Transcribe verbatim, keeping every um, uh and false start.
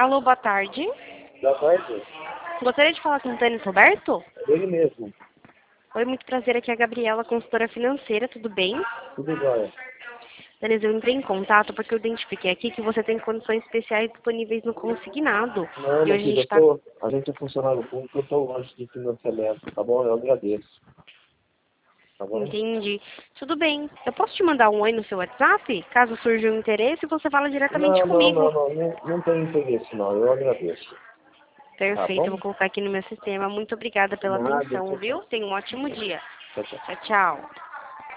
Alô, boa tarde. Boa tarde. Gostaria de falar com o Tênis Roberto? Ele mesmo. Oi, muito prazer. Aqui é a Gabriela, consultora financeira. Tudo bem? Tudo jóia. Tênis, eu entrei em contato porque eu identifiquei aqui que você tem condições especiais disponíveis no consignado. Não, E meu hoje a filho, gente eu está... tô, a gente é funcionário público, eu estou longe de financiamento, tá bom? Eu agradeço. Tá bom? Entendi. Tudo bem. Eu posso te mandar um oi no seu WhatsApp? Caso surja um interesse, você fala diretamente Não, não, comigo. não, não, não, não tem interesse não, eu agradeço. Tá Perfeito, eu bom? vou colocar aqui no meu sistema. Muito obrigada pela Nada, atenção, tchau, viu? tchau. Tenha um ótimo dia. Tchau, tchau. Tchau, tchau.